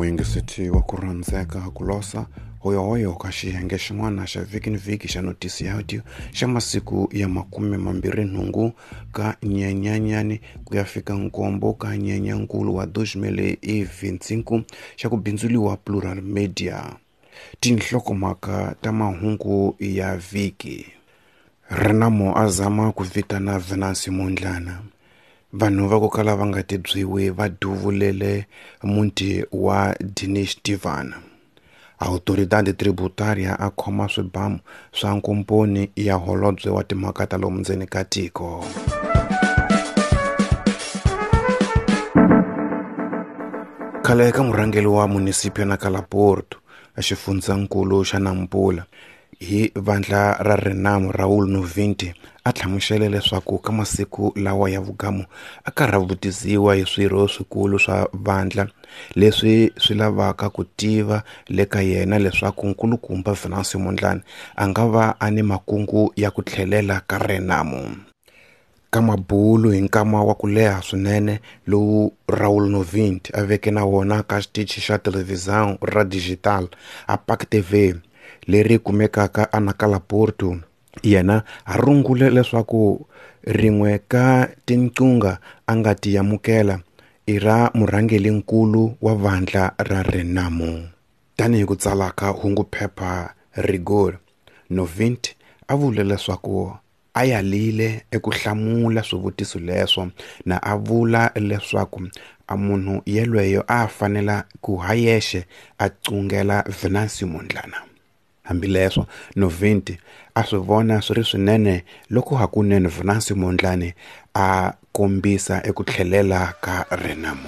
muyingiseti wa ku rhandzeka ku losa hoyohoyo ka xiyenge xin'wana xa viki ni viki xa notisi ya audio xa masiku ya 28 ka Nyenyanyani ku ya fika nkombo ka Nyenyankulu wa 2025 xa ku bindzuriwa Plural Media. Tinhlokomhaka ta mahungu ya viki. Renamo azama ku vitana Venancio Mondlane. Vanhu va ku kala va nga tibyiwi va duvulele muti wa Dinesh Tivan. Autoridade tributaria a khoma swibamu swa nkomponi ya holobye wa timhaka ta lomu ndzeni ka tiko. Khale ka murhangeli wa munisipyo na Kalaporto a xifundzankulu xa Nampula hi vandla ra Renamo Raul Novinti a tlhamuxele leswaku ka masiku lawa ya vugamu a karhavutisiwa hi swirho swikulu swa vandla leswi swi lavaka ku tiva le ka yena leswaku nkulukumba Venancio Mondlane a nga va ani makungu ya ku tlhelela ka Renamo. Ka mabulu hi nkama wa ku leha swinene lowu Raul Novinti a veke na wona ka xitichi xa televizão ra digital a Park TV leri kumekaka a Kalaporto, yena a rungule leswaku rin'we ka tinqunga a nga ti yamukela i ra murhangeli nkulu wa vandla ra Renamo. Tanihi ku tsala ka hunguphepha Rigor, Novinti a vule leswaku a yalile eku hlamula swivutiso leswo na a vula leswaku a munhu yelweyo a fanela ku hayexe a cungela Venancio Mondlane. Hambileswo Novinti a swi vona swi ri swinene loko hakunene Venancio Mondlane a kombisa eku tlhelela ka Renamo.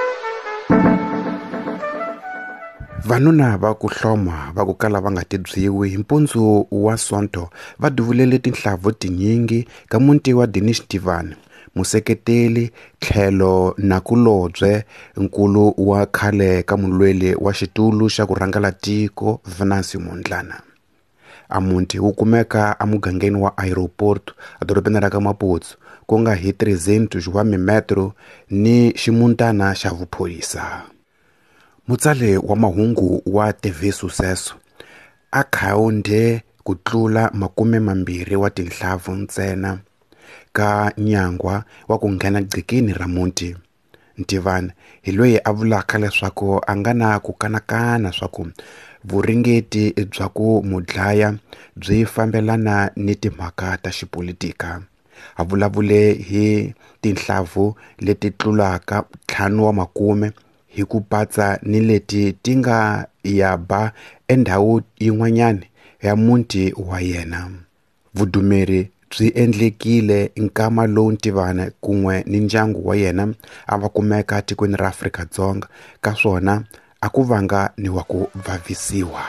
Vanuna va ku hloma va ku kala va nga tibyiwi hi mpundzu wa Sonto va duvulele tinhlavu tinyingi ka muti wa Dinesh Tivan, museketeli tlhelo na kulobye nkulu wa khale ka mulweli wa xitulu xa ku rhangela tiko Venancio Mondlane. A muti wu kumeka a mugangeni wa Aeroporto a dorobeni ra ka Maputo ku nga hi 300 wa mimetro ni ximutana xa vuphoyisa. Mutsale wa mahungu wa TV Sucesso a khawunde ku tlula 20 wa tinhlavu ntsena ka nyangwa wa ku nghena gcikini ra muti. Tivan hi loyi a vulaka leswaku a nga na ku kanakana swa ku vuringeti bya ku mudlaya byi fambelana ni timhaka ta xipolitika. A vulavule hi tinhlavu leti tlulaka 5 wa makume hi ku patsa ni leti ti nga ya ba endhawu yin'wanyana ya muti wa yena. Vudumeri byi endlekile nkama lowu Tivan kun'we ni ndyangu wa yena a va kumeka tikweni ra Afrika-Dzonga ka swona a ku vanga ni wa ku vavisiwa.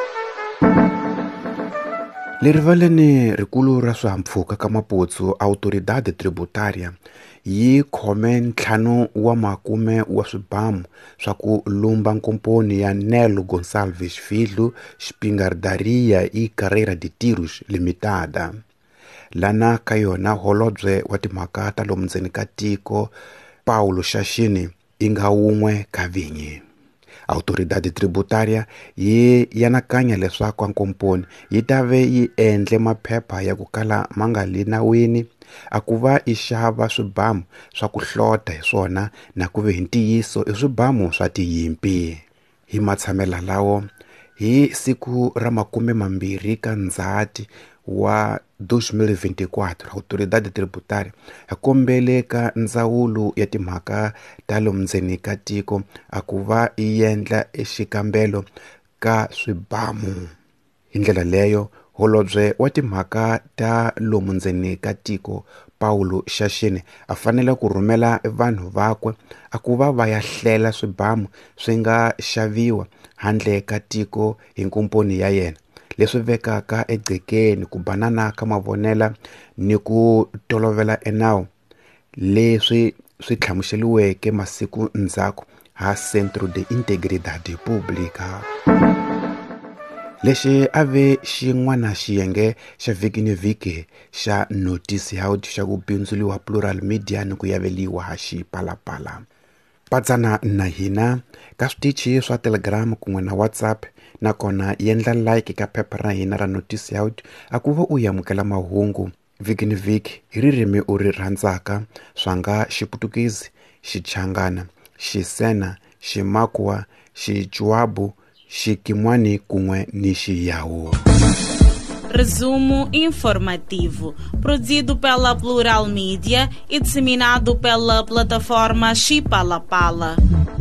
Le rivaleni rikulu ra swihahampfhuka ka Maputo, Autoridade Tributaria yi khome 5 wa makume wa swibamu swa ku lumba nkomponi ya Nelo Gonçalves Filho Espingardaria e Carreira de Tiros Limitada. Lana ka yona holobye wa timhaka ta lomu ndzeni ka tiko Paulo Xaxini i nga wun'we ka vinyi. Autoridade Tributaria yi yanakanya leswaku nkomponi yi ta ve yi endle maphepha ya ku kala ma nga li nawini a ku va i xava swibamu swa ku hlota hi swona na ku ve hi ntiyiso i swibamu swa tiyimpi. Hi matshamela lawo hi siku ra 20 ka Ndzhati wa 2024 Autoridade Tributaria a kombele ka ndzawulo ya timhaka ta lomu ndzeni ka tiko a ku va i endla exikambelo ka swibamu. Hi ndlela leyo holobye wa timhaka ta lomu ndzeni ka tiko Paulo Xaxini a fanele ku rhumela vanhu vakwe a ku va ya hlela swibamu swi nga xaviwa handle ka tiko hi nkomponi ya yena, leswi vekaka egcekeni ku banana ka mavonela ni ku tolovela enawu leswi swi tlhamuxeliweke masiku ndzhaku ha Centro de Integridade Pública. Lexi a ve xin'wana xiyenge xa viki ni viki xa notisi ya audio xa ku bindzuriwa Plural Media ni ku yaveliwa ha xipalapala. patsana na hina ka switichi swa Telegram kun'we na WhatsApp, nakona yendla like ka phepha ra hina ra notice out a ku va u yamukela mahungu vhiki ni vhiki hi ririmi u ri rhandzaka, swa nga Xiputukezi, Xichangana, Xisena, Ximakua, Xichwabu, Xikinwani kun'we ni Xiyawu. Resumo informativo, produzido pela Plural Mídia e disseminado pela plataforma Chipalapala.